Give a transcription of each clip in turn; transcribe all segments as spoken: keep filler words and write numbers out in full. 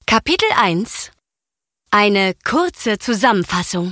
Kapitel eins. Eine kurze Zusammenfassung.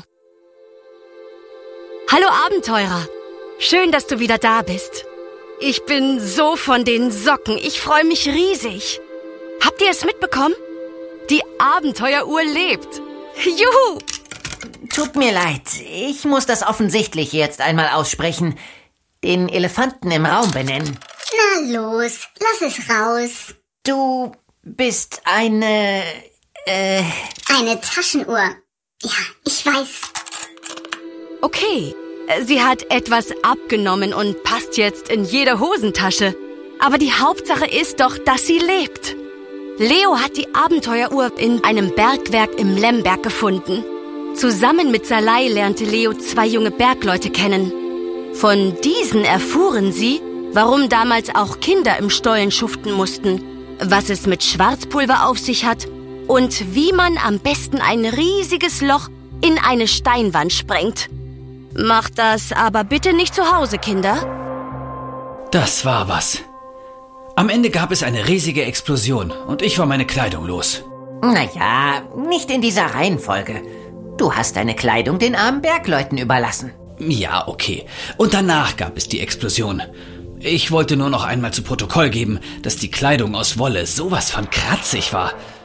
Hallo Abenteurer, schön, dass du wieder da bist. Ich bin so von den Socken, ich freue mich riesig. Habt ihr es mitbekommen? Die Abenteueruhr lebt. Juhu! Tut mir leid, ich muss das offensichtlich jetzt einmal aussprechen. Den Elefanten im Raum benennen. Na los, lass es raus. Du bist eine... äh... Eine Taschenuhr. Ja, ich weiß. Okay, sie hat etwas abgenommen und passt jetzt in jede Hosentasche. Aber die Hauptsache ist doch, dass sie lebt. Leo hat die Abenteueruhr in einem Bergwerk im Lemberg gefunden. Zusammen mit Salai lernte Leo zwei junge Bergleute kennen. Von diesen erfuhren sie, warum damals auch Kinder im Stollen schuften mussten, was es mit Schwarzpulver auf sich hat und wie man am besten ein riesiges Loch in eine Steinwand sprengt. Macht das aber bitte nicht zu Hause, Kinder. Das war was. Am Ende gab es eine riesige Explosion und ich war meine Kleidung los. Naja, nicht in dieser Reihenfolge. Du hast deine Kleidung den armen Bergleuten überlassen. Ja, okay. Und danach gab es die Explosion. Ich wollte nur noch einmal zu Protokoll geben, dass die Kleidung aus Wolle sowas von kratzig war.